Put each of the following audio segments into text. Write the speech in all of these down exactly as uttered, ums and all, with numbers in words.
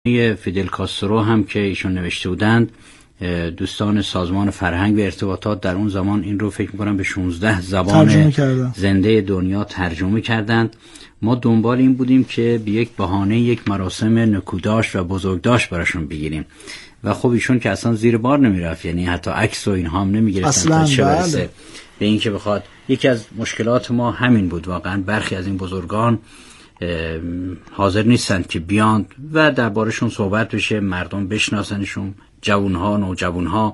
فیدل کاسترو هم که ایشون نوشته بودند، دوستان سازمان فرهنگ و ارتباطات در اون زمان این رو فکر می‌کنم به شانزده زبان زنده دنیا ترجمه کردند. ما دنبال این بودیم که به یک بهانه یک مراسم نکوداش و بزرگداشت براشون بگیریم و خب ایشون که اصلا زیر بار نمیرفت، یعنی حتی عکس و اینها هم نمیگرفتن تا چه برسه به این که بخواد. یکی از مشکلات ما همین بود، واقعا برخی از این بزرگان حاضر نیستند که بیان و دربارشون صحبت بشه، مردم بشناسنشون، جوانها، نوجوانها.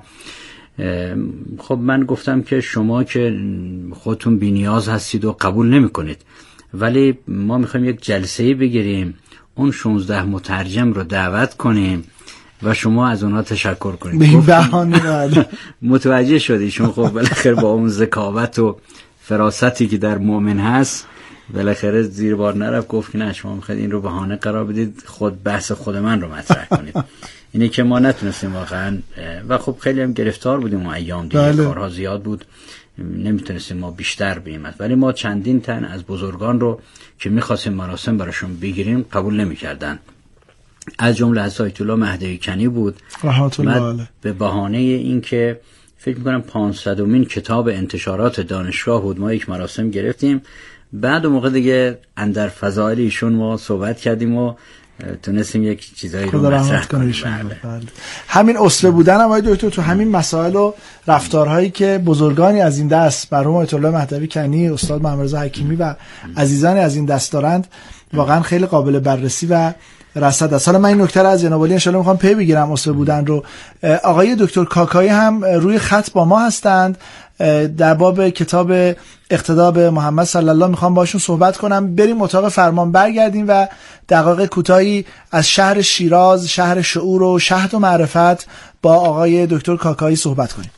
خب من گفتم که شما که خودتون بی نیاز هستید و قبول نمی کنید، ولی ما میخوایم یک جلسه‌ای بگیریم، اون شانزده مترجم رو دعوت کنیم و شما از اونها تشکر کنید. به این بهانه متوجه شدی چون خب بالاخره با اون ذکاوت و فراستی که در مؤمن هست بالاخره زیر بار نرفت، گفت که نه شما میخواید این رو بهانه قرار بدید خود بحث خود من رو مطرح کنید. اینه که ما نتونستیم واقعا و خب خیلی هم گرفتار بودیم اون ایام دیگه، بله. کارها زیاد بود، نمیتونستیم ما بیشتر بیم، ولی ما چندین تن از بزرگان رو که میخواستیم مراسم براشون بگیریم قبول نمیکردن. از جمله از آیت الله مهدوی کنی بود رحمت الله علیه، به بهانه این که فکر میکنم پانصدمین کتاب انتشارات دانشگاه بود ما یک مراسم گرفتیم. بعد اون موقع دیگه اندر فضائل ایشون ما صحبت کردیم و تونستیم یک چیزایی رو مطرح کنیم. بله. همین اسوه بودن هم آقای دکتر تو همین مسائل و رفتارهایی که بزرگانی از این دست، مرحوم آیت الله مهدوی کنی، استاد محمد رضا حکیمی و عزیزانی از این دست دارند، واقعا خیلی قابل بررسی و رصد است. حالا من این نکته رو از جناب عالی ان شاء الله میخوام پی بگیرم اسوه بودن رو. آقای دکتر کاکایی هم روی خط با ما هستند، در باب کتاب اقتدا به محمد صلی الله میخوام باشون صحبت کنم. بریم اتاق فرمان برگردیم و دقایق کوتاهی از شهر شیراز، شهر شعور و شهد و معرفت با آقای دکتر کاکایی صحبت کنیم.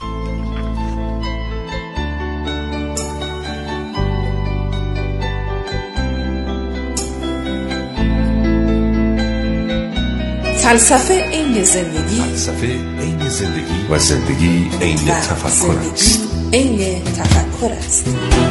فلسفه عین زندگی، فلسفه عین زندگی و زندگی عین تفکر است. عین تفکر است.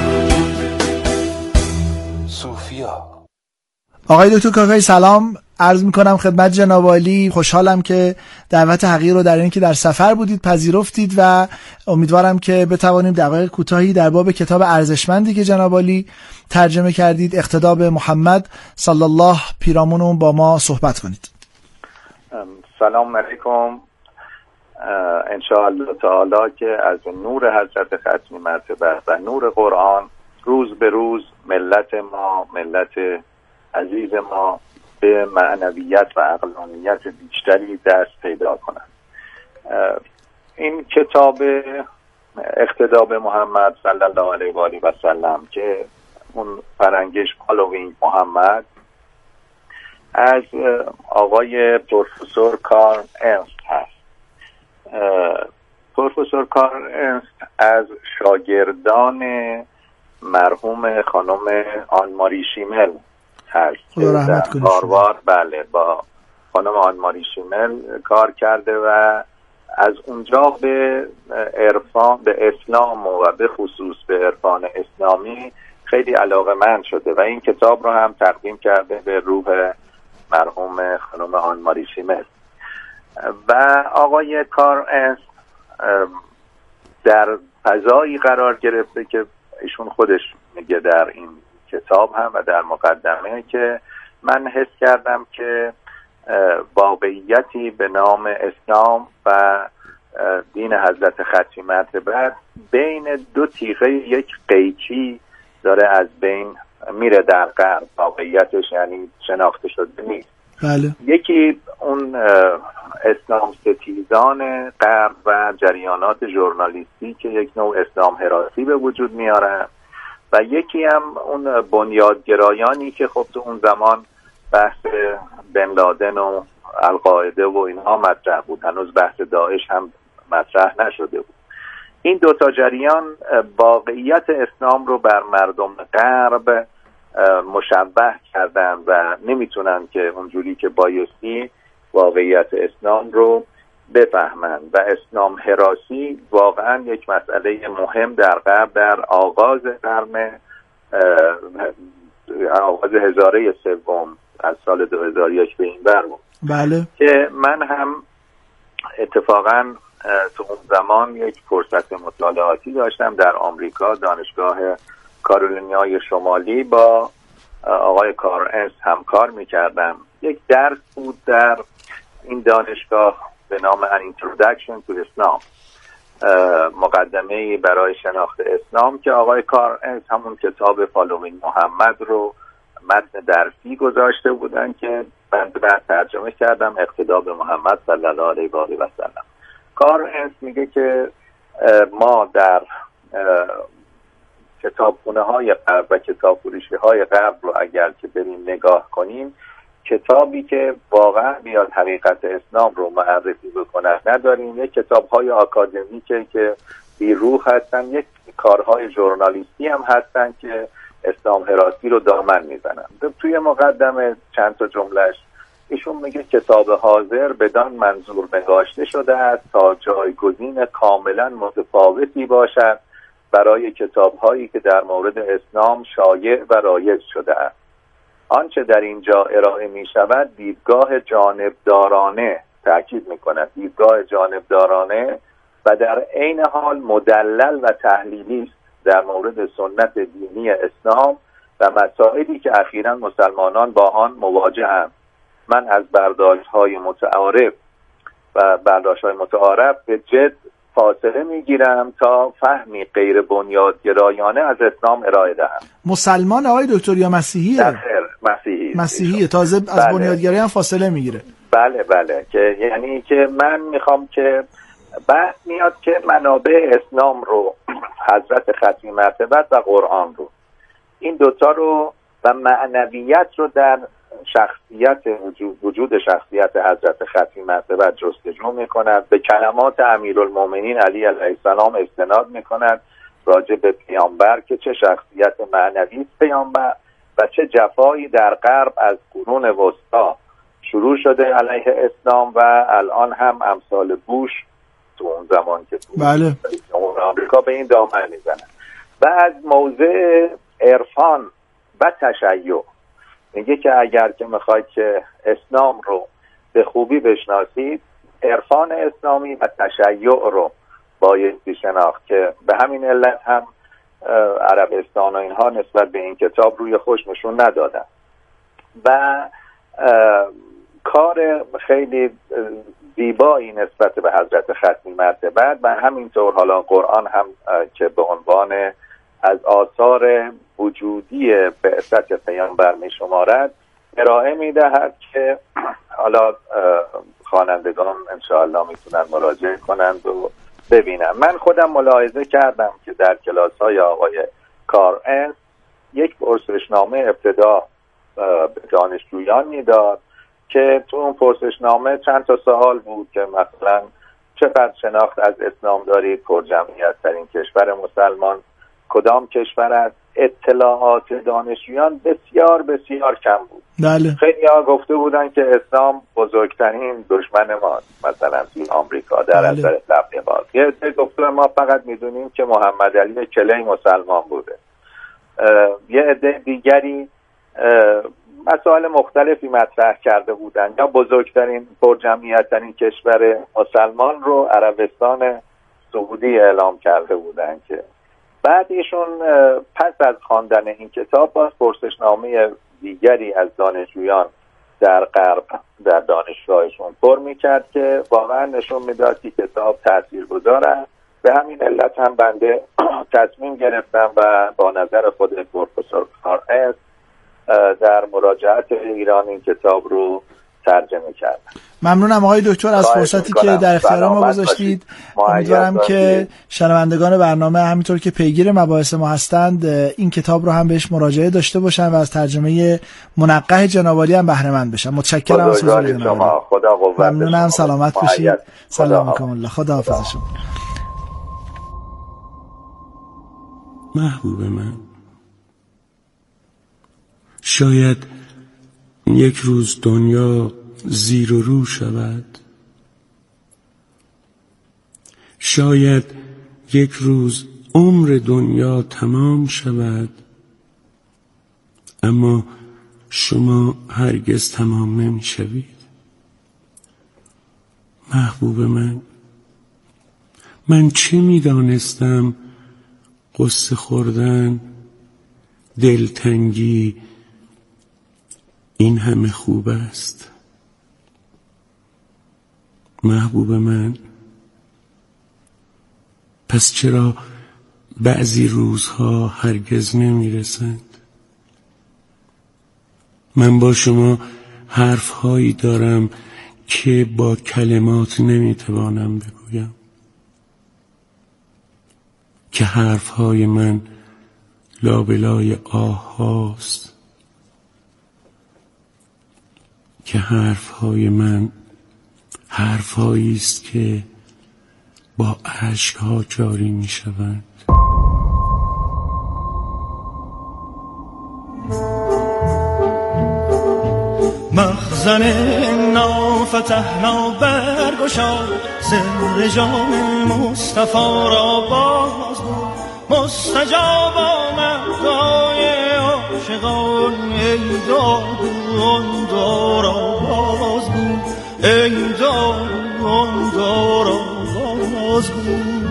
صوفیا. آقای دکتر کاکایی سلام عرض میکنم خدمت جناب عالی. خوشحالم که دعوت حقیر رو در این که در سفر بودید پذیرفتید و امیدوارم که بتوانیم دقایق کوتاهی در باب کتاب ارزشمندی که جناب عالی ترجمه کردید، اقتدا به محمد صلی الله پیرامون، با ما صحبت کنید. سلام علیکم. انشاءالله تعالی که از نور حضرت ختمی مرتبه و نور قرآن روز به روز ملت ما، ملت عزیز ما به معنویت و عقلانیت بیشتری دست پیدا کنند. این کتاب اقتدا به محمد صلی الله علیه و آله و سلم که اون فرنگش فالوینگ محمد از آقای پروفسور کارل ارنست هست. پروفسور کارل ارنست از شاگردان مرحوم خانم آن ماری شیمل هست که در هاروارد بله با خانم آن ماری شیمل کار کرده و از اونجا به عرفان، به اسلام و به خصوص به عرفان اسلامی خیلی علاقه‌مند شده و این کتاب رو هم تقدیم کرده به روح مرحوم خانم آن ماری شیمل. و آقای کارل ارنست در فضایی قرار گرفته که ایشون خودش میگه در این کتاب هم و در مقدمه که من حس کردم که واقعیتی به نام اسلام و دین حضرت ختمی مرتبه بین دو تیغه یک قیچی داره از بین میره در غرب. واقعیتش یعنی شناخته شده نیست. بله. یکی اون اسلام ستیزان غرب و جریانات ژورنالیستی که یک نوع اسلام هراسی به وجود میارن و یکی هم اون بنیادگرایانی که خب تو اون زمان بحث بن لادن و القاعده و اینها مطرح بود، هنوز بحث داعش هم مطرح نشده بود. این دوتا جریان واقعیت اسلام رو بر مردم غرب مشبه کردن و نمیتونن که اونجوری که بایستی واقعیت اسلام رو بفهمن و اسلام هراسی واقعا یک مسئله مهم در غرب در آغاز قرن آغاز هزاره سوم از سال دو هزار و یک به این بر بود. بله. که من هم اتفاقا تو اون زمان یک فرصت مطالعاتی داشتم در آمریکا، دانشگاه کارولینیای شمالی با آقای کارل همکار میکردم. یک درس بود در این دانشگاه به نام An Introduction to Islam، مقدمه‌ای برای شناخت اسلام، که آقای کارل همون کتاب فالوینگ محمد رو متن درسی گذاشته بودن که من بعد ترجمه کردم، اقتدا به محمد صلی الله علیه و آله و سلم. کارل میگه که ما در کتابخونه های غرب و کتاب فروشی های غرب رو اگر که بریم نگاه کنیم، کتابی که واقعا بیاد حقیقت اسلام رو معرفی بکنه نداریم. یک کتاب های آکادمیکه که بی روح هستن، یک کارهای ژورنالیستی هم هستن که اسلام هراسی رو دامن میزنن. توی مقدمه چند تا جملهش ایشون میگه کتاب حاضر بدان منظور نگاشته شده است تا جایگزین کاملا متفاوتی باشد برای کتاب‌هایی که در مورد اسلام شایع و رایج شده است. آنچه در اینجا ارائه می شود دیدگاه جانبدارانه، تأکید می کند دیدگاه جانبدارانه و در عین حال مدلل و تحلیلی است در مورد سنت دینی اسلام و مسائلی که اخیراً مسلمانان با آن مواجهند. من از برداشت‌های متعارف و برداشت‌های متعارف به جد فاصله میگیرم تا فهمی غیر بنیادگرایانه از اسلام ارائه دهم. مسلمان آقای دکتر یا مسیحیه؟ در خیر مسیحی. مسیحیه، تازه از بله. بنیادگرایی هم فاصله میگیره. بله بله، که یعنی که من میخوام که بحث میاد که منابع اسلام رو، حضرت ختمی مرتبت و قرآن رو، این دوتا رو و معنویت رو در شخصیت وجود, وجود شخصیت حضرت ختمی مرتبت جستجو میکند، به کلمات امیرالمومنین علی علیه السلام استناد میکند راجع به پیامبر که چه شخصیت معنوی است پیامبر و چه جفایی در غرب از قرون وسطا شروع شده علیه اسلام و الان هم امثال بوش تو اون زمان که تو بله. آمریکا به این دامن میزنن. و از موضع عرفان و تشیع میگه که اگر که میخواید که اسلام رو به خوبی بشناسید، عرفان اسلامی و تشیع رو باید شناخت، که به همین علت هم عربستان و اینها نسبت به این کتاب روی خوش نشون ندادن و کار خیلی زیبایی نسبت به حضرت ختمی مرتبت و همینطور حالا قرآن هم که به عنوان از آثار وجودی بعثت پیامبر می شمارد ارائه می دهد که حالا خوانندگان انشاءالله میتونن مراجعه کنند و ببینن. من خودم ملاحظه کردم که در کلاس های آقای کارل یک پرسشنامه ابتدا به دانشجویان میداد که تو اون پرسشنامه چند تا سوال بود که مثلا چقدر شناخت از اسلام دارید، پرجمعیت ترین کشور مسلمان کدام کشور است. اطلاعات دانشجویان بسیار بسیار کم بود. بله. خیلی ها گفته بودن که اسلام بزرگترین دشمن ماست، مثلا توی آمریکا در اثر تبلیغات. یه عده گفته ما فقط میدونیم که محمد علی کلی مسلمان بوده. یه عده دیگری مسائل مختلفی مطرح کرده بودن، یا بزرگترین پرجمعیت ترین کشور مسلمان رو عربستان سعودی اعلام کرده بودن. که بعد ایشون پس از خواندن این کتاب باز پرسشنامه دیگری از دانشجویان در غرب در دانشگاهشون پر میکرد که واقعا نشون میداد که کتاب تاثیرگذار است. به همین علت هم بنده تصمیم گرفتم و با نظر خود پروفسور کارل در مراجعت ایران این کتاب رو ترجمه کردم. ممنونم آقای دکتر از فرصتی که در اختیار ما گذاشتید. امیدوارم که شنوندگان برنامه همینطور که پیگیر مباحث ما هستند این کتاب رو هم بهش مراجعه داشته باشن و از ترجمه منقح جناب عالی هم بهره مند بشن. متشکرم از حضور شما. خدا قوت. ممنونم. سلامت باشید. سلام علیکم الله. خدا حافظ شما. محبوب من، شاید یک روز دنیا زیر و رو شود، شاید یک روز عمر دنیا تمام شود، اما شما هرگز تمام نمی شوید. محبوب من، من چه میدانستم قصه خوردن، دلتنگی این همه خوب است. محبوب من، پس چرا بعضی روزها هرگز نمیرسند؟ من با شما حرفهایی دارم که با کلمات نمیتوانم بگویم، که حرفهای من لابلای آه هاست، که حرفهای من حرفهایی است که با اشکها جاری می شوند. مخزن نافتحنا برگشا، سر جام مصطفی را باز بود، مستجاب آمد دعای عاشقان، ای دارون دار آواز بود، ای دارون دار آواز بود.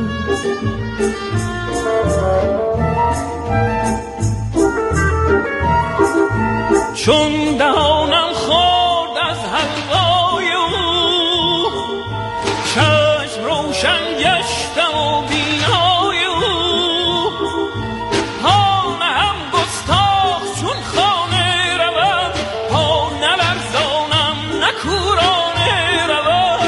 چون دهانم خورد از حلوای او، چشم روشن گشتم و بینای او، پا نهم گستاخ چون خانه روم، پا نلرزانم نکورانه روم.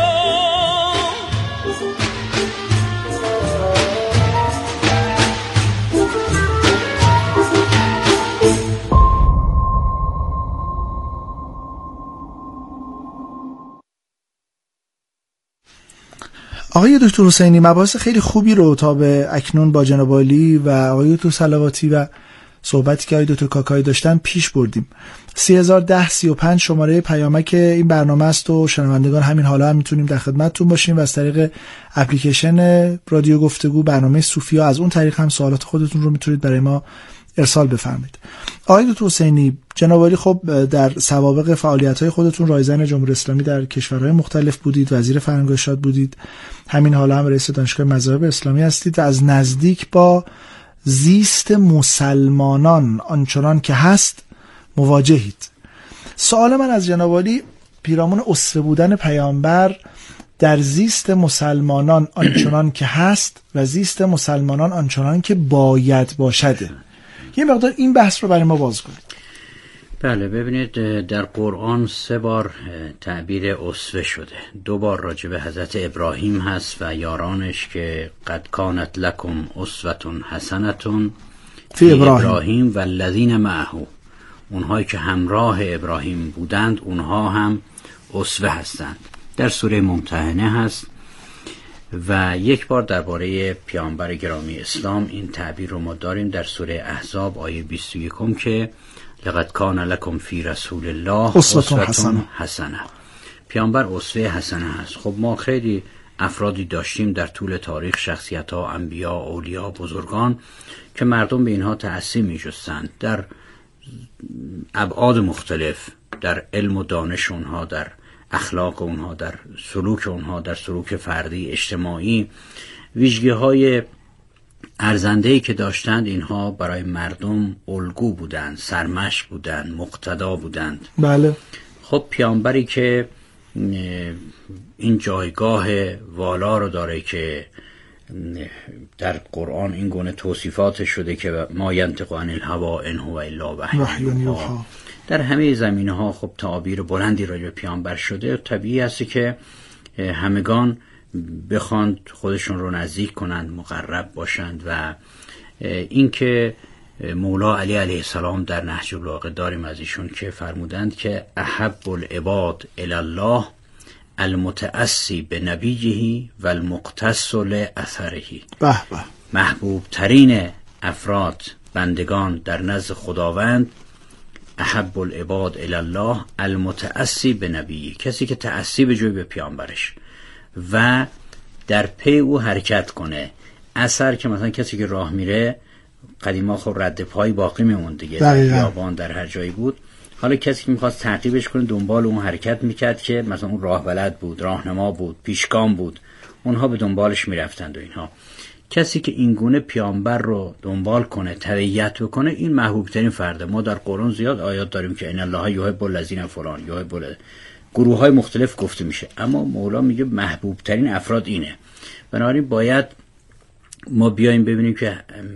آقای دکتر حسینی، مباحث خیلی خوبی رو تا به اکنون با جناب عالی و آقای دکتر صلواتی و صحبتی که آقای دکتر کاکایی داشتن پیش بردیم. سه هزار و ده سی و پنج شماره پیامک این برنامه است و شنوندگان همین حالا هم میتونیم در خدمتتون باشیم و از طریق اپلیکیشن رادیو گفتگو برنامه صوفیا از اون طریق هم سوالات خودتون رو میتونید برای ما ارسال بفرمایید. آقای دکتر حسینی، جناب عالی خب در سوابق فعالیت‌های خودتون رایزن جمهوری اسلامی در کشورهای مختلف بودید، وزیر فرهنگ و ارشاد بودید، همین حالا هم رئیس دانشگاه مذاهب اسلامی هستید و از نزدیک با زیست مسلمانان آنچنان که هست مواجهید. سوال من از جناب عالی پیرامون اسوه بودن پیامبر در زیست مسلمانان آنچنان که هست و زیست مسلمانان آنچنان که باید باشده. یه مقدار این بحث رو برای ما باز کنید. بله، ببینید در قرآن سه بار تعبیر اسوه شده. دو بار راجع به حضرت ابراهیم هست و یارانش که قد کانت لکم اسوة حسنة فی ابراهیم و الذین معه، اونهایی که همراه ابراهیم بودند اونها هم اسوه هستند. در سوره ممتحنه هست و یک بار درباره پیامبر گرامی اسلام این تعبیر رو ما داریم در سوره احزاب آیه بیست و یک که لقد کان لکم فی رسول الله اسوة حسنه. پیامبر اسوه حسنه هست. خب ما خیلی افرادی داشتیم در طول تاریخ، شخصیت ها، انبیا، اولیا، بزرگان که مردم به اینها تأسی می جستند در ابعاد مختلف، در علم و دانش اونها، در اخلاق اونها، در سلوک اونها، در سلوک فردی اجتماعی، ویژگی های ارزنده‌ای که داشتند اینها برای مردم الگو بودند، سرمشق بودند، مقتدا بودند. بله. خب پیامبری که این جایگاه والا رو داره که در قرآن این گونه توصیفات شده که ما ینطق عن الهوی ان هو الا وحی یوحی، در همه زمینه‌ها خب تعابیر بلندی راجع به پیامبر شده. طبیعی است که همگان بخواند خودشون رو نزدیک کنند، مقرب باشند و اینکه مولا علی علیه السلام در نهج البلاغه داریم از ایشون که فرمودند که احب العباد الی الله المتأسی به نبیه و المقتص لاثره. به به. محبوب ترین افراد بندگان در نزد خداوند احب العباد الی الله المتأسی به نبیه، کسی که تأسی به جوی به پیامبرش و در پی او حرکت کنه. اثر که مثلا کسی که راه میره، قدیما خب رد پای باقی میموند دیگه، در خیابان در هر جایی بود، حالا کسی که میخواست تعقیبش کنه دنبال اون حرکت میکرد که مثلا اون راه بلد بود، راهنما بود، پیشگام بود، اونها به دنبالش میرفتند و اینها. کسی که این گونه پیامبر رو دنبال کنه، تبعیت بکنه، این محبوب ترین فرده. ما در قرآن زیاد آیات داریم که ان الله یحب الذین فلان یحب الذین، گروه های مختلف گفته میشه، اما مولا میگه محبوب ترین افراد اینه. بنابراین باید ما بیایم ببینیم که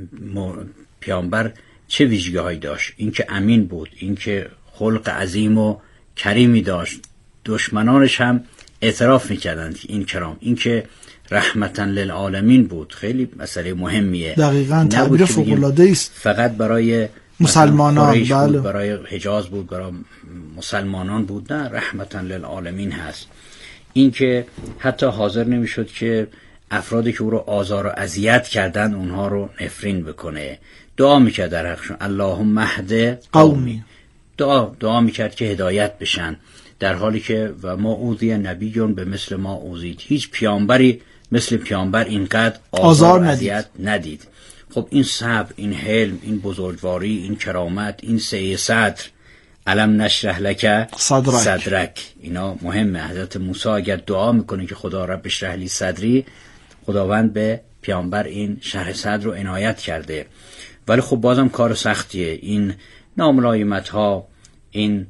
پیامبر چه ویژگی هایی داشت. این که امین بود، این که خلق عظیم و کریمی داشت، دشمنانش هم اعتراف میکردند این کرام، این که رحمتاً للعالمین بود، خیلی مسئله مهمیه. دقیقاً تعبیر فوق‌العاده است. فقط برای مسلمانان، بله، برای حجاز بود، برای مسلمانان بود، نه، رحمتاً للعالمین هست. این که حتی حاضر نمیشد که افرادی که او رو آزار و اذیت کردن اونها رو نفرین بکنه. دعا میکرد در حقشون اللهم اهد قومی، دعا دعا میکرد که هدایت بشن، در حالی که و ما اوذی نبیون به مثل ما اوذید، هیچ پیامبری مثل پیامبر اینقدر آزار و اذیت ندید. خب این صبر، این حلم، این بزرگواری، این کرامت، این سعی صدر، علم نشرح لک صدرک. صدرک اینا مهمه. حضرت موسی اگر دعا میکنه که خدا رب اشرح لی صدری، خداوند به پیامبر این شرح صدر رو عنایت کرده. ولی خب بازم کار سختیه، این ناملایمت ها، این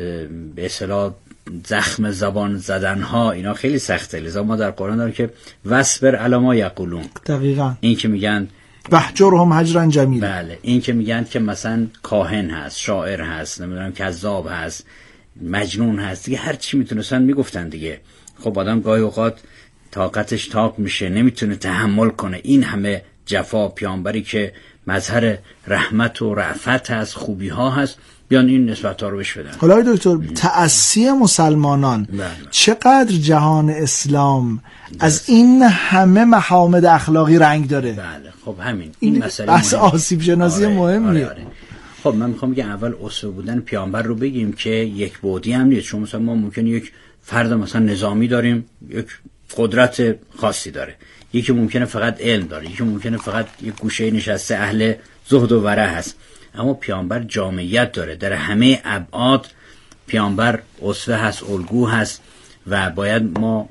به اصطلاح زخم زبان زدن ها، اینا خیلی سخته. لذا ما در قرآن داریم که وصبر علی ما یقولون، دقیقاً این که میگن وهجرهم هجرا جمیلا، بله، این که میگن که مثلا کاهن هست، شاعر هست، نمیدونم کذاب هست، مجنون هست، دیگه هر چی میتونستن میگفتن دیگه. خب آدم گاهی اوقات طاقتش تاق میشه، نمیتونه تحمل کنه این همه جفا. پیامبری که مظهر رحمت و رأفت هست، خوبی ها هست، بیان این نسبت ها رو بهش بدن. حالا دکتر، تأسی مسلمانان بله. چقدر جهان اسلام دست. از این همه محامد اخلاقی رنگ داره. بله خب همین این, این مسئله بحث آسیب شناسی آره، مهمیه. آره، آره. خب من میخوام بگم اول اسوه بودن پیامبر رو بگیم که یک بعدی هم نیست. چون مثلا ما ممکنه یک فرد مثلا نظامی داریم، یک قدرت خاصی داره، یکی ممکنه فقط علم داره، یکی ممکنه فقط یک گوشه نشسته اهل زهد و ورع هست. اما پیامبر جامعیت داره، در همه ابعاد پیامبر اسوه هست، الگو هست و باید ما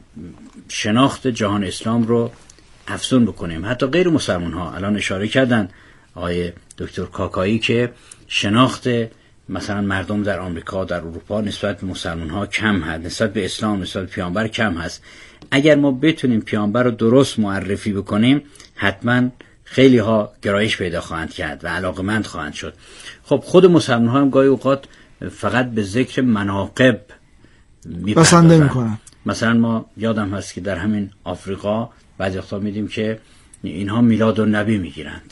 شناخت جهان اسلام رو افزون بکنیم. حتی غیر مسلمان ها الان اشاره کردن آقای دکتر کاکایی که شناخت مثلا مردم در آمریکا، در اروپا نسبت به مسلمان ها کم هست، نسبت به اسلام، نسبت به پیامبر کم هست. اگر ما بتونیم پیامبر رو درست معرفی بکنیم، حتما خیلی ها گرایش پیدا خواهند کرد و علاقمند خواهند شد. خب خود مسلمان ها هم گاهی اوقات فقط به ذکر مناقب بسنده میکنن. مثلا ما یادم هست که در همین آفریقا بعضی وقتا میدیم که اینها میلاد النبی میگیرند.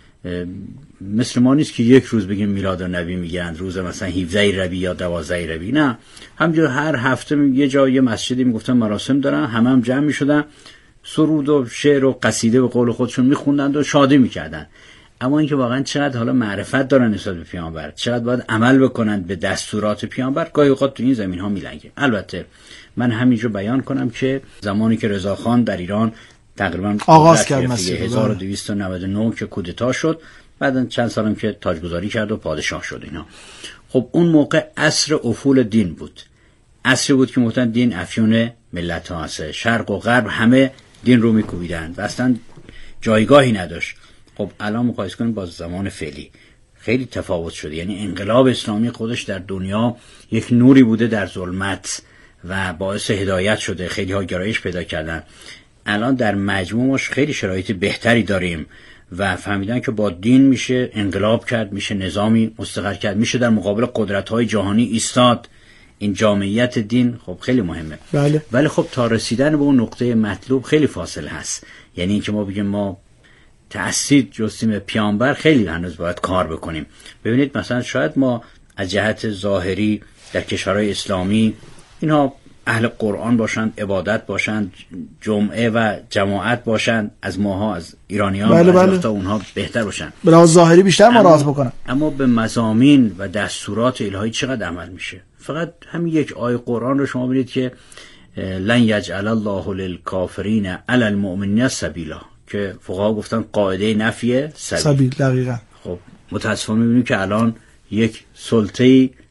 مثل ما نیست که یک روز بگیم میلاد النبی میگیرند، روز مثلا هفده ربیع یا دوازده ربیع، نه، همینجور هر هفته یه جای یه مسجدی میگفتن مراسم دارن، همه هم جمع میشدن، سرود و شعر و قصیده به قول خودشون میخوندند و شادی میکردن. اما اینکه واقعا چقدر حالا معرفت دارن نسبت به پیامبر، چقدر باید عمل بکنند به دستورات پیامبر، گاهی اوقات تو این زمین ها میلنگه. البته من همینجا بیان کنم که زمانی که رضاخان در ایران تقریبا آغاز کرد مسیح هزار و دویست و نود و نه که کودتا شد، بعداً چند سالم که تاجگذاری کرد و پادشاه شد اینا. خب اون موقع عصر افول دین بود، عصر بود که مثلا دین افیون ملت ها هست، شرق و غرب همه دین رو میکوبیدند و اصلا جایگاهی نداشت. خب الان مقایسه کنیم با زمان فعلی خیلی تفاوت شده. یعنی انقلاب اسلامی خودش در دنیا یک نوری بوده در ظلمت و باعث هدایت شده، خیلی ها گرایش پیدا کردن. الان در مجموعش خیلی شرایط بهتری داریم و فهمیدن که با دین میشه انقلاب کرد، میشه نظامی مستقر کرد، میشه در مقابل قدرت‌های جهانی ایستاد. این جامعیت دین خب خیلی مهمه. بله. ولی خب تا رسیدن به اون نقطه مطلوب خیلی فاصله هست. یعنی اینکه ما بگیم ما تأسید جستیم پیامبر، خیلی هنوز باید کار بکنیم. ببینید مثلا شاید ما از جهت ظاهری در کشورهای اسلامی اینها اهل قرآن باشند، عبادت باشند، جمعه و جماعت باشند، از ماها از ایرانیان بله بله. تا اونها بهتر باشند، بلا ظاهری بیشتر مراعات بکنن. اما به مضامین و دستورات الهی چقدر عمل میشه؟ فقط همین یک آیه قرآن رو شما ببینید که لن یجعل الله للکافرین علی المؤمنین سبیلا، که فقها گفتن قاعده نفی سبیل. سبیل دقیقاً. خب متاسفانه میبینیم که الان یک سلطه‌ای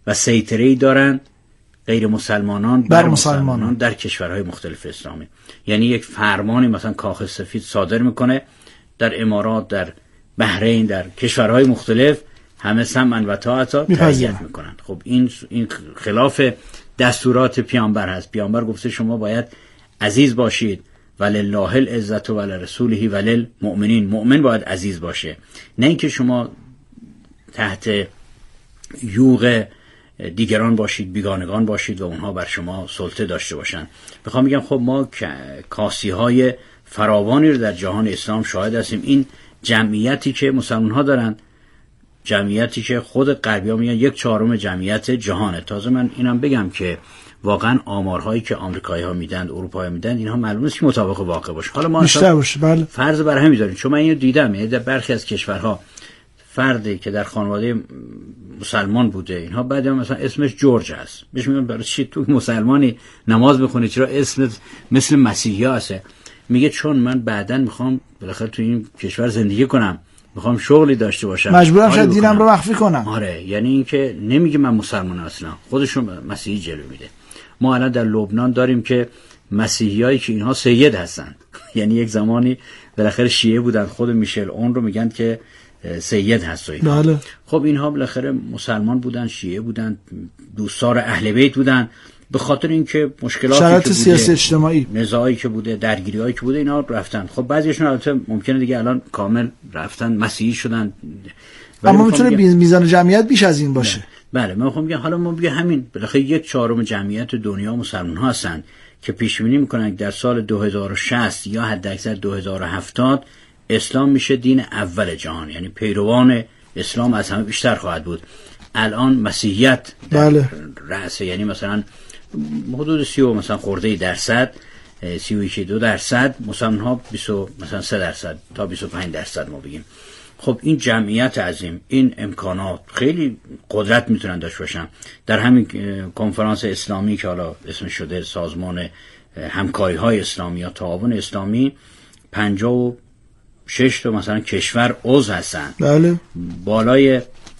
و سیطره‌ای دارن غیر مسلمانان بر, بر مسلمانان. مسلمانان در کشورهای مختلف اسلامی. یعنی یک فرمانی مثلا کاخ سفید صادر میکنه در امارات، در بحرین، در کشورهای مختلف، همه سمعا و طاعتا تأیید میکنن. خب این این خلاف دستورات پیامبر هست. پیامبر گفته شما باید عزیز باشید، ولله العزت ولرسوله وللمؤمنین. مؤمن باید عزیز باشه، نه اینکه شما تحت یوغ دیگران باشید، بیگانگان باشید و اونها بر شما سلطه داشته باشند. میخوام بگم خب ما کاسی های فراوانی رو در جهان اسلام شاهد هستیم. این جمعیتی که مسلمان ها دارن، جمعیتی که خود غربی ها میگن یک چهارم جمعیت جهانه. تازه من اینم بگم که واقعا آمارهایی که آمریکایی ها میدن، اروپایی ها میدن، اینها معلوم نیست که مطابق واقع باشه. حالا ما بیشتر باشه، بله، فرض بر هم میذاریم، چون من اینو دیدم. یعنی در برخی از کشورها فردی که در خانواده مسلمان بوده، اینها بعد مثلا اسمش جورج هست، بهش میگن برای چی تو مسلمانی نماز بخونی، چرا اسمت مثل مسیحی هست؟ میگه چون من بعداً میخوام بالاخره تو این کشور زندگی کنم، میخوام شغلی داشته باشم، مجبورم شد دینم رو مخفی کنم. آره، یعنی اینکه نمیگه من مسلمان اصلا، خودشون مسیحی جلو میده. ما الان در لبنان داریم که مسیحیایی که اینها سید هستن یعنی یک زمانی بالاخره شیعه بودن، خود میشل اون رو میگن که سید هست. بله. خب اینها بالاخره مسلمان بودن، شیعه بودن، دوستدار اهل بیت بودن، به خاطر اینکه مشکلاتی شرایط که سیاسی اجتماعی، نزاعی که بوده، درگیریایی که بوده، اینا رفتن. خب بعضیشون البته ممکنه دیگه الان کامل رفتن مسیحی شدن، اما میتونه میزان جمعیت بیش از این باشه. بله, بله. من میخوام بگم حالا ما بگیم همین بالاخره یک چهارم جمعیت دنیا مسلمان ها هستن که پیش بینی میکنن در سال دو هزار و شصت یا حداکثر دو هزار و هفتاد اسلام میشه دین اول جهان، یعنی پیروان اسلام از همه بیشتر خواهد بود. الان مسیحیت در بله. رأسه، یعنی مثلا حدود سی و مثلا خورده درصد، سی و یک دو درصد، مسلمان ها بیست مثلا سه درصد تا بیست و پنج درصد ما بگیم. خب این جمعیت عظیم، این امکانات، خیلی قدرت میتونن داشته باشن. در همین کنفرانس اسلامی که حالا اسمش شده سازمان همکاری های اسلامی یا تعاون اسلامی، پنجاه و شش تا مثلا کشور عضو هستن. بله. بالای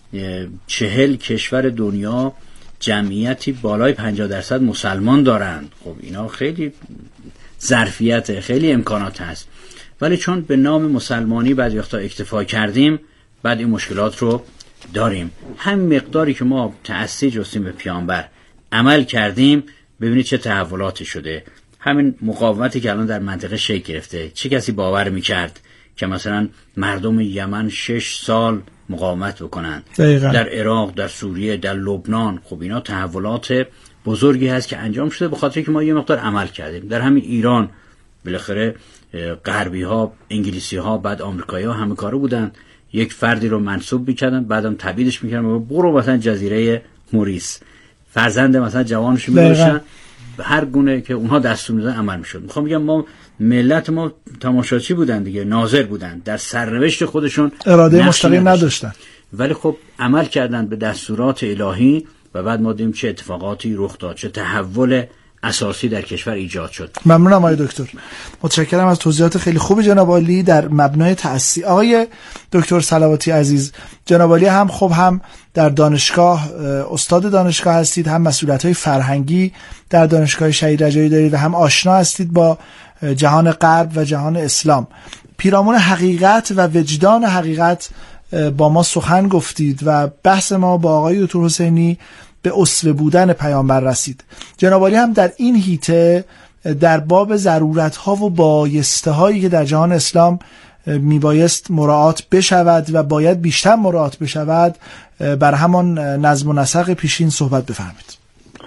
چهل کشور دنیا جمعیتی بالای پنجاه درصد مسلمان دارند. خب اینا خیلی ظرفیت، خیلی امکانات هست، ولی چون به نام مسلمانی بعضی وقتا اکتفا کردیم، بعد این مشکلات رو داریم. همین مقداری که ما تأثیر جستیم به پیامبر، عمل کردیم، ببینید چه تحولاتی شده. همین مقاومتی که الان در منطقه شکل گرفته، چه کسی باور میکرد که مثلا مردم یمن شش سال مقاومت بکنن؟ دقیقا. در عراق، در سوریه، در لبنان. خب اینا تحولات بزرگی هست که انجام شده به خاطر که ما یه مقدار عمل کردیم. در همین ایران بالاخره غربی ها، انگلیسی ها، بعد آمریکایی ها همه کارو بودن، یک فردی رو منصوب میکردن، بعدم تبعیدش میکردن برو مثلا جزیره موریس، فرزند مثلا جوانش میذاشتن، هر گونه که اونها دستور میدادن عمل میشد. میخوام بگم ما ملت ما تماشاچی بودن دیگه، ناظر بودن، در سرنوشت خودشون اراده مستقیم نداشتن، ولی خب عمل کردن به دستورات الهی و بعد ما دیدیم چه اتفاقاتی رخ داد، چه تحول اساسی در کشور ایجاد شد. ممنونم آقای دکتر، متشکرم از توضیحات خیلی خوب جناب عالی در مبنای تأسیس. آقای دکتر صلواتی عزیز، جناب عالی هم خب هم در دانشگاه استاد دانشگاه هستید، هم مسئولیت‌های فرهنگی در دانشگاه شهید رجایی دارید و هم آشنا هستید با جهان غرب و جهان اسلام. پیرامون حقیقت و وجدان حقیقت با ما سخن گفتید و بحث ما با آقای دکتر حسینی به اسوه بودن پیامبر رسید. جناب عالی هم در این هیته در باب ضرورت‌ها و بایسته‌هایی که در جهان اسلام میبایست مراعات بشود و باید بیشتر مراعات بشود بر همان نظم و نسق پیشین صحبت بفرمایید.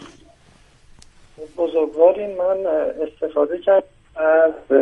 بزرگوارین، من استفاده کردم از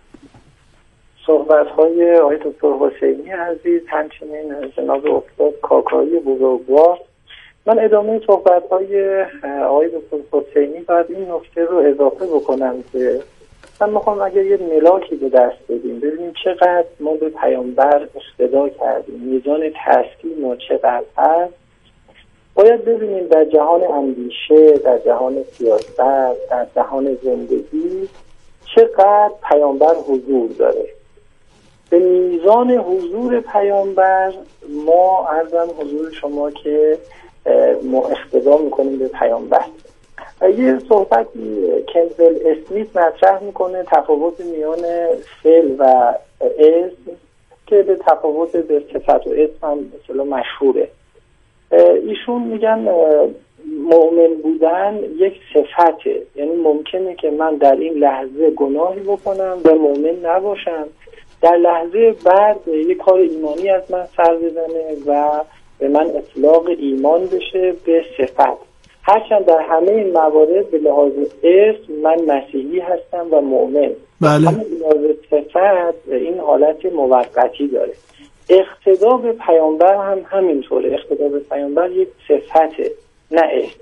صحبت‌های آقای دکتر حسینی عزیز، همچنین جناب استاد کاکایی بزرگوار. من ادامه صحبت‌های آقای دکتر حسینی بعد این نکته رو اضافه بکنم که من میخوام اگر یه ملاکی به دست بدیم، ببینیم چقدر ما به پیامبر اقتدا کردیم، میزان تسلیم ما چقدر هست. باید ببینیم در جهان اندیشه، در جهان سیاست، در جهان زندگی چقدر پیامبر حضور داره. به میزان حضور پیامبر ما عرضم حضور شما که ما اقتدا میکنیم به پیامبر. یه صحبتی کنزل اسمیت مطرح میکنه تفاوت میان فعل و اسم که به تفاوت به صفت و اسم هم مثلا مشهوره. ایشون میگن مؤمن بودن یک صفته، یعنی ممکنه که من در این لحظه گناهی بکنم و مؤمن نباشم، در لحظه بعد یک کار ایمانی از من سر بزنه و به من اطلاق ایمان بشه به صفت. هرچند در همه این موارد به لحاظ اسم من مسیحی هستم و مؤمن، بله. اما به لحاظ صفت این حالت موقتی داره. اقتدا به پیامبر هم همینطوره، اقتدا به پیامبر یک صفته نه اسم.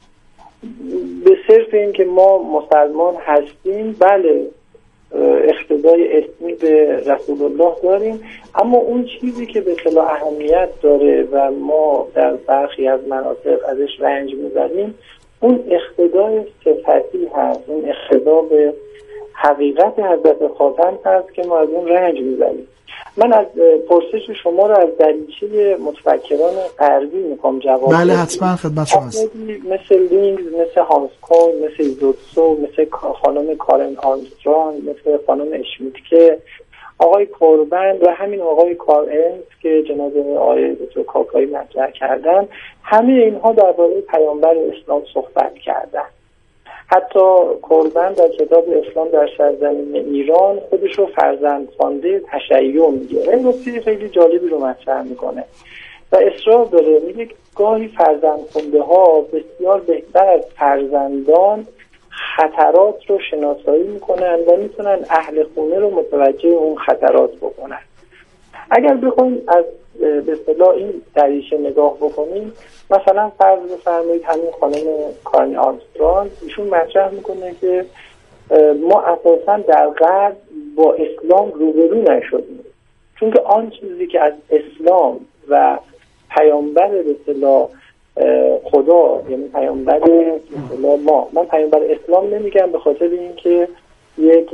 به صرف این که ما مسلمان هستیم بله اقتدای اسمی به رسول الله داریم، اما اون چیزی که به اصطلاح اهمیت داره و ما در برخی از مناطق ازش رنج میبریم اون اقتدای صفتی هست، اون اقتدا به حقیقت حضرت خاتم هست که ما از اون رنج میبریم. من از پرسش شما رو از دریچه متفکران غربی میخوام جواب بدم. بله حتما خدمت شما هست. مثل لینگز، مثل هانس کون، مثل ایزوتسو، مثل خانم کارن آرمسترانگ، مثل خانم اشمیتکه، آقای کوربند و همین آقای کارنز که جناب آقای دکتر کاکایی مطرح کردن، همه اینها درباره پیامبر اسلام صحبت کردن. حتی کوربند در کتاب اسلام در سرزمین ایران خودش رو فرزند خوانده تشیع میگه. این نکته خیلی جالبی رو مطرح میکنه و اصرار داره، میگه گاهی فرزند خونده ها بسیار بهتر از فرزندان خطرات رو شناسایی میکنن و میتونن اهل خونه رو متوجه اون خطرات بکنن. اگر بخوایم از به اصطلاح این دریچه نگاه بکنیم، مثلا فرض بفرمایید همین خانم کارن آرمسترانگ ایشون مطرح میکنه که ما اساسا در غرب با اسلام روبرو نشدیم، چون که آن چیزی که از اسلام و پیامبر به اصطلاح خدا، یعنی پیامبر به اصطلاح ما، من پیامبر اسلام نمیگم به خاطر اینکه یک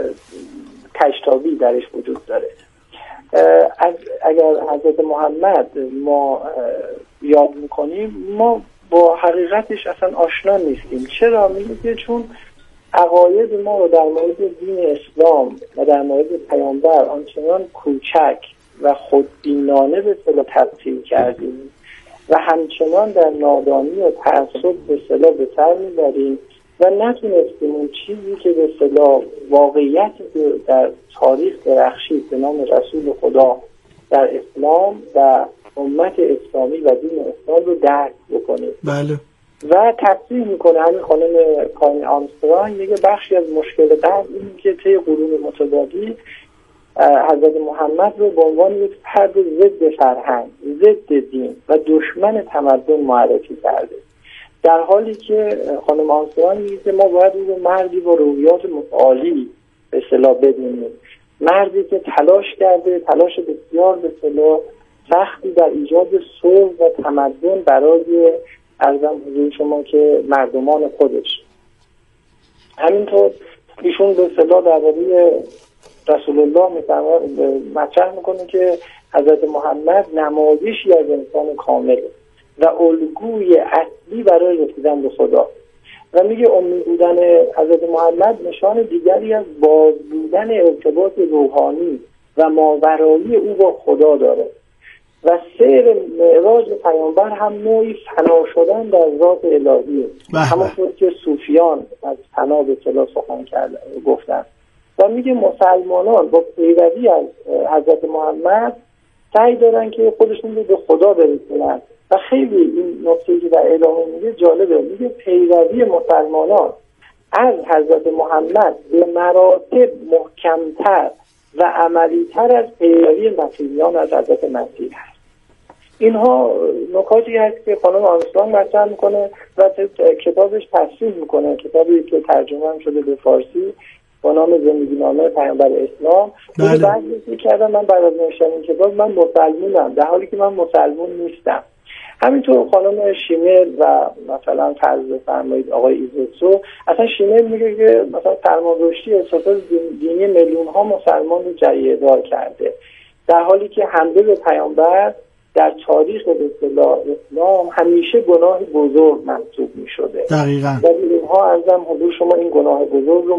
کشتابی درش وجود داره، از اگر حضرت محمد ما یاد میکنیم ما با حقیقتش اصلا آشنا نیستیم. چرا؟ میگه چون عقاید ما رو در مورد دین اسلام و در مورد پیامبر آنچنان کوچک و خودبینانه به اصطلاح تفسیر کردیم و همچنان در نادانی و تعصب به اصطلاح به سر میبریم و نتونستیم اون چیزی که به اصطلاح واقعیت در تاریخ درخشید به نام رسول خدا در اسلام و امت اسلامی و دین اسلام رو درک بکنیم. بله. و تصریح میکنه همین خانم کارن آرمسترانگ میگه بخشی از مشکل بعد این که طی قرون متبادل حضرت محمد رو به عنوان یک فرد ضد فرهنگ، ضد دین و دشمن تمدن معرفی کرده، در حالی که خانم آرمسترانگ میگه که ما باید او رو مردی با روحیات متعالی به اصطلاح بدونیم، مردی که تلاش کرده، تلاش بسیار به اصطلاح سختی در ایجاد صلح و تمدن برای عرضم حضور شما که مردمان خودش. همینطور ایشون به اصطلاح درباره رسول الله مطرح میکنه که حضرت محمد نمایشی از انسان کامل و الگوی اصلی برای رسیدن به خدا و میگه امی بودن حضرت محمد نشان دیگری از باز بودن ارتباط روحانی و ماورایی او با خدا داره و سیر معراج پیامبر هم نوعی فنا شدن در ذات الهی، همونطور که صوفیان از فنا به اصطلاح سخن کردن گفتن. و میگه مسلمانان با پیروی از حضرت محمد سعی دارن که خودشون رو به خدا برسونن و خیلی این نکته که در ادامه میگه جالبه، میگه پیروی مسلمانان از حضرت محمد به مراتب محکمتر و عملیتر از پیروی مسیحیان از حضرت مسیح هست. اینها نکاتی هست که خانم آرمسترانگ مطرح میکنه و کتابش تصریح میکنه، کتابی که ترجمه هم شده به فارسی با نام زندگی نامه پیامبر اسلام. بله. بعد میگه کردم من بعد از نوشتن این کتاب من مسلمونم، در حالی که من مسلمون نیستم. همینطور خانم شیمل و مثلا فرض بفرمایید آقای ایزوتسو، اصلا شیمل میگه که مثلا فرمانرشتی احساسات دینی میلیون ها مسلمان رو جریه دار کرده، در حالی که حمله به پیامبر در تاریخ به اصطلاح اسلام همیشه گناه بزرگ محسوب می شده. دقیقاً. ولی اینها ارزم حضور شما این گناه بزرگ رو